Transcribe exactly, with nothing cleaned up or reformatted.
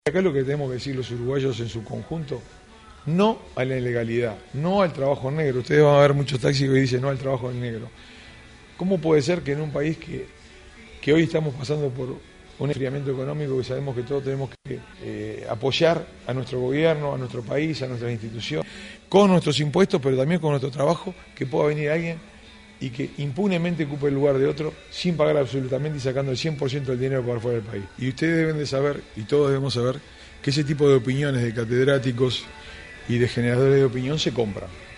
Acá es lo que tenemos que decir los uruguayos en su conjunto, no a la ilegalidad, no al trabajo negro. Ustedes van a ver muchos taxis que dicen no al trabajo negro. ¿Cómo puede ser que en un país que, que hoy estamos pasando por un enfriamiento económico, que sabemos que todos tenemos que eh, apoyar a nuestro gobierno, a nuestro país, a nuestras instituciones, con nuestros impuestos, pero también con nuestro trabajo, que pueda venir alguien y que impunemente ocupe el lugar de otro sin pagar absolutamente y sacando el cien por ciento del dinero para fuera del país? Y ustedes deben de saber, y todos debemos saber, que ese tipo de opiniones de catedráticos y de generadores de opinión se compran.